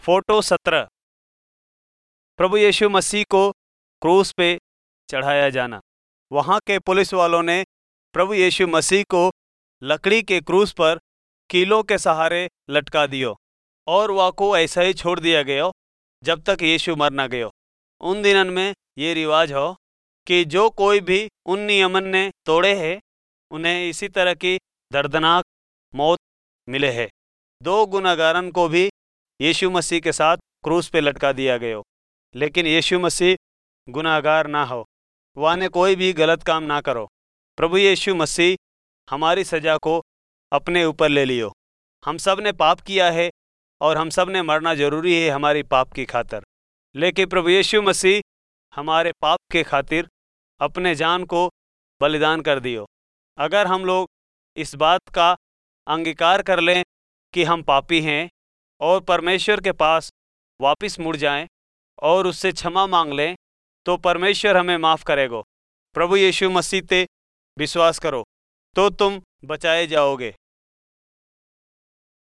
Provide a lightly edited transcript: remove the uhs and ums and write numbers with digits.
Photo 17 प्रभु यीशु मसीह को क्रूस पे चढ़ाया जाना। वहाँ के पुलिस वालों ने प्रभु यीशु मसीह को लकड़ी के क्रूस पर कीलों के सहारे लटका दियो और वह को ऐसा ही छोड़ दिया गया जब तक यीशु मर न गयो। उन दिनन में ये रिवाज हो कि जो कोई भी उन नियमन ने तोड़े है उन्हें इसी तरह की दर्दनाक मौत मिले है। 2 गुनाहगारन को भी यीशु मसीह के साथ क्रूस पे लटका दिया गया, लेकिन यीशु मसीह गुनाहगार ना हो, वह ने कोई भी गलत काम ना करो। प्रभु यीशु मसीह हमारी सज़ा को अपने ऊपर ले लियो। हम सब ने पाप किया है और हम सब ने मरना जरूरी है हमारी पाप की खातिर, लेकिन प्रभु यीशु मसीह हमारे पाप के खातिर अपने जान को बलिदान कर दियो। अगर हम लोग इस बात का अंगीकार कर लें कि हम पापी हैं और परमेश्वर के पास वापस मुड़ जाएं और उससे क्षमा मांग लें, तो परमेश्वर हमें माफ़ करेगा। प्रभु यीशु मसीह ते विश्वास करो तो तुम बचाए जाओगे।